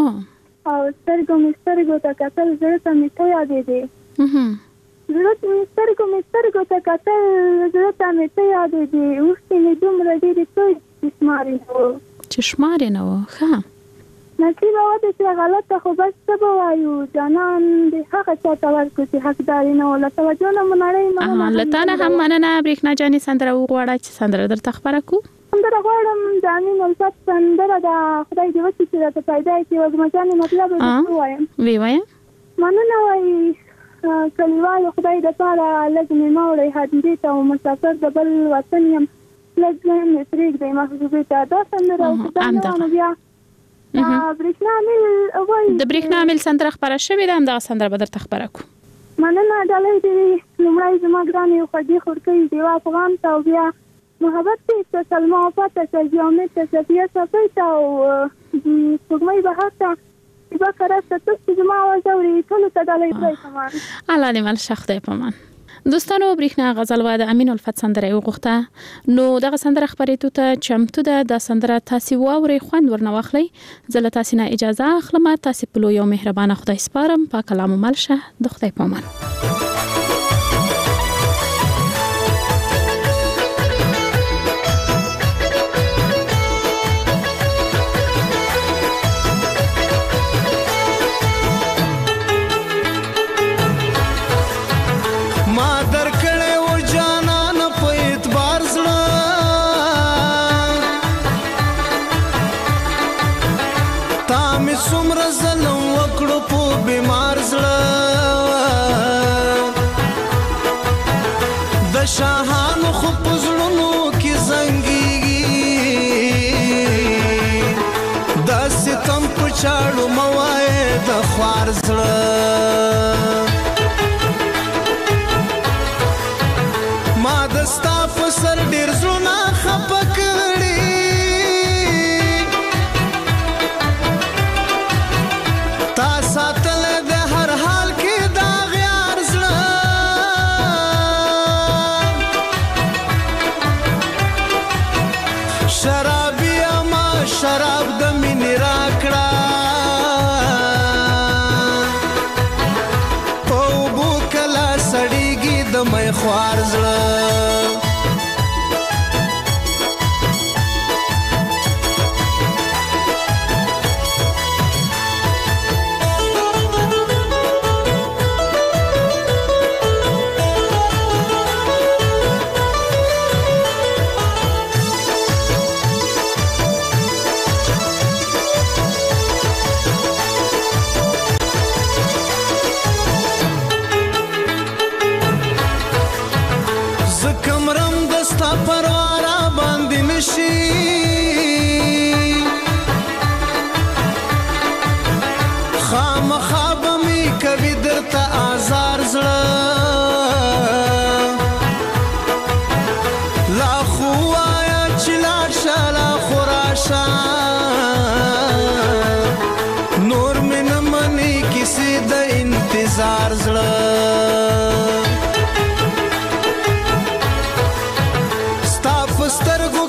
او سترګو مې سترګو ته کتل زړه ته مې ته یادېدې زړه مې سترګو مې سترګو ته کتل زړه ته مې ته یادېدې اوښکې مې دومره ډېرې توی چې شمار یې نه وو. چې شمار یې نه وو. ښه نصیبه وده چې غلطه خو بس څه به وایو جانان د هغه چا ته ورکړو چې حقدار یې نه و. له توجه نه مو نړۍ مننه. له تا نه هم مننه برېښنا جانې سندره وغواړه چې سندره درته خپره کړو. سندره غواړم د امین الفت سندره ده خدای دې وکړي چې راته پیدا یې کړي وګمه جانې مطلب یې درته ووایم. ویې وایه. مننه وایي کلیوالو خدای دپاره لږ مې مه وړئ هدیرې ته او مسافر د بل وطن یم لږ ځان مې پرېږدئ محبوبې ته. دا سندره او خدای نه وانو بیا برېښنا میل وایي د برېښنا میل سندره خپره شوې ده همدغه سندره به درته خپره کړو. مننه ډالۍ دې لومړی زما ګرانې خوږې خورکۍ ډېوه افغان ته او بیا محبت دې ته سلما وفا ته سرجي امید ته صفیه صفۍ ته او سپوږمۍ بهار ته بکره ستاسو چې زما आवाज اوري ټول ته ډالۍ پرې کوم. الله دې مل شخ دې پمان. دوستانو برېښنا غزل و د امین الفت سندره وغوښته نو دغه سندره خبرېتو ته چمتو ده. د سندره تاسو واوري خوند ورنه واخلئ. زه له تاسو نه اجازه اخلم. تاسو په لوی او مهربانه خدای سپارم. پاک کلام ملشه د خدای پامان. سمر ظلم وکړو په بیمار زړه د شاهانو خو پزړونو کې زنګيږي د ستم په چاړو موای د خوار زړه ما دستا په سر ډیر زړه خپکړي شراب د مینې راکړه په اوبو کله سړیږي د مې خوار زړه پسترګو